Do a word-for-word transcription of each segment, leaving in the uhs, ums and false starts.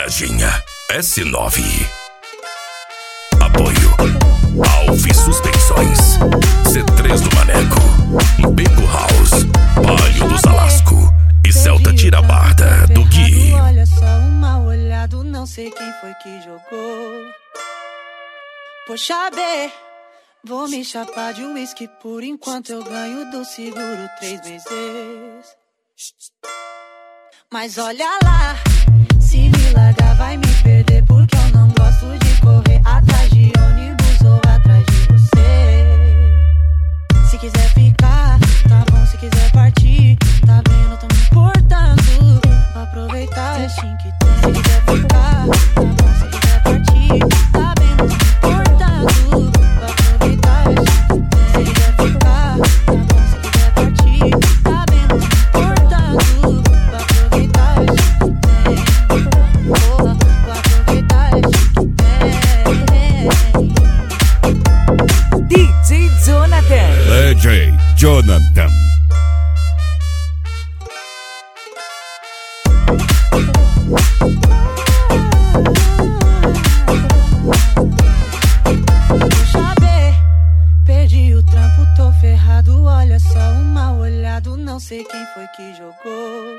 Pegadinha S nove. Apoio Alves Suspensões, C três do Maneco, Beco House, Palio do Salasco e Celta Tirabarda do Gui. Olha só, um mal olhado, não sei quem foi que jogou. Poxa, B, vou me chapar de uísque por enquanto eu ganho do seguro três meses. Mas olha lá, se me largar vai me perder, porque eu não gosto de correr atrás de ônibus ou atrás de você. Se quiser ficar, tá bom, se quiser partir, tá vendo, tô me importando. Vou aproveitar o assim que tem. Se quiser ficar, tá bom, se quiser partir, tá vendo, tô me importando. Vou aproveitar o assim que tem. Se quiser ficar, tá bom, se quiser partir, tá vendo, tô me importando. Vou aproveitar o assim que tem. Vou, vou aproveitar o assim que tem. D J Jonathan. D J Jonathan. Puxa, B, perdi o trampo, tô ferrado. Olha só, um mal olhado, não sei quem foi que jogou.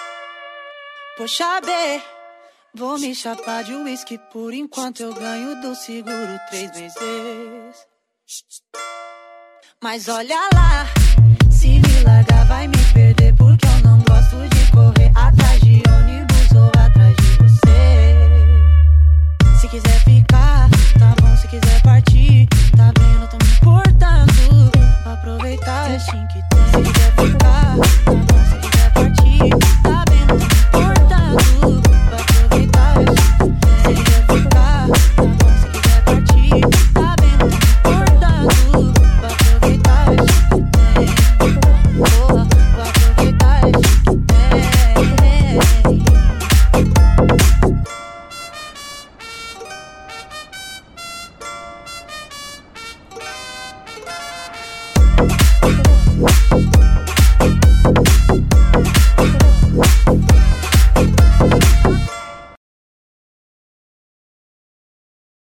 Poxa, B, vou me chapar de uísque por enquanto eu ganho do seguro três meses. Mas olha lá, se me largar vai me perder.